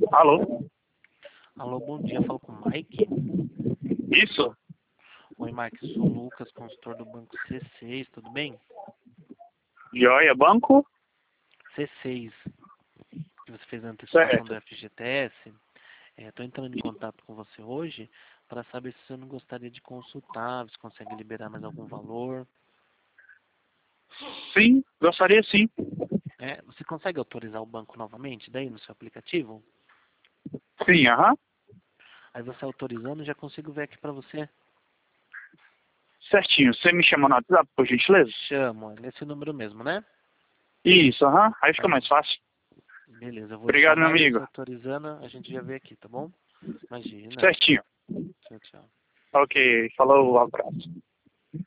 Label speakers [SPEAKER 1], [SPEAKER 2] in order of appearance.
[SPEAKER 1] Alô?
[SPEAKER 2] Alô, bom dia. Falo com o Mike.
[SPEAKER 1] Isso?
[SPEAKER 2] Oi, Mike. Sou o Lucas, consultor do Banco C6. Tudo bem?
[SPEAKER 1] Joia, banco?
[SPEAKER 2] C6. Que você fez a antecipação
[SPEAKER 1] Certo.
[SPEAKER 2] do FGTS. Estou entrando em contato com você hoje para saber se você não gostaria de consultar, se consegue liberar mais algum valor.
[SPEAKER 1] Sim, gostaria sim.
[SPEAKER 2] Você consegue autorizar o banco novamente daí no seu aplicativo?
[SPEAKER 1] Sim, aham.
[SPEAKER 2] Aí você autorizando, já consigo ver aqui para você.
[SPEAKER 1] Certinho. Você me chama no WhatsApp, por gentileza?
[SPEAKER 2] Chamo, é nesse número mesmo, né?
[SPEAKER 1] Isso, aham. Aí fica
[SPEAKER 2] Aí,
[SPEAKER 1] mais fácil.
[SPEAKER 2] beleza, eu vou
[SPEAKER 1] Obrigado, meu
[SPEAKER 2] chamar e você
[SPEAKER 1] amigo.
[SPEAKER 2] autorizando, a gente já vê aqui, tá bom? Imagina.
[SPEAKER 1] Certinho.
[SPEAKER 2] Tchau, tchau.
[SPEAKER 1] Ok, falou, um abraço.